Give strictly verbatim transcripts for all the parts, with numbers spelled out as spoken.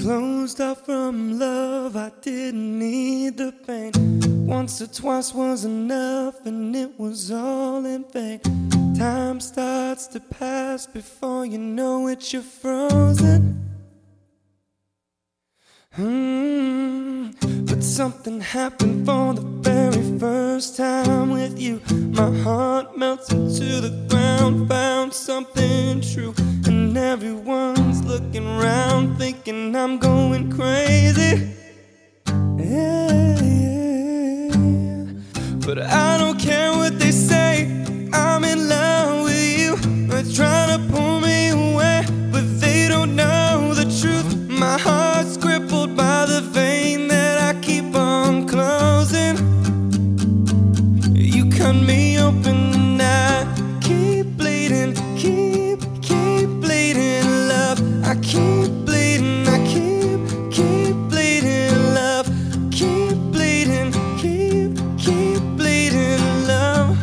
Closed off from love, I didn't need the pain. Once or twice was enough, and it was all in vain. Time starts to pass before you know it, you're frozen. Mm, but something happened for the very first time with you. My heart melts into the ground, found something true. And everyone's looking around thinking I'm going crazy. Yeah, yeah. But I don't care what they say, I'm in love with you. They're trying to pull me away, but they don't know the truth. My heart's crippled by the vein that I keep on closing. You cut me open and I keep bleeding, keep, keep bleeding, love. I keep bleeding, I keep, keep bleeding, love. Keep bleeding, keep, keep bleeding, love.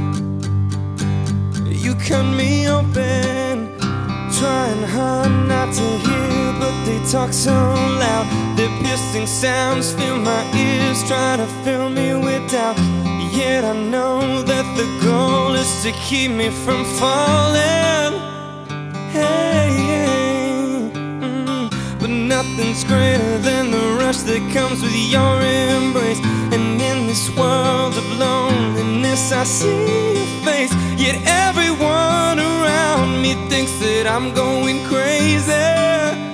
You cut me open, trying hard not to hear, but they talk so loud. Their piercing sounds fill my ears, trying to fill me with doubt. Yet I know that the goal is to keep me from falling. Hey, hey, mm, but nothing's greater than the rush that comes with your embrace. And in this world of loneliness, I see your face. Yet everyone around me thinks that I'm going crazy.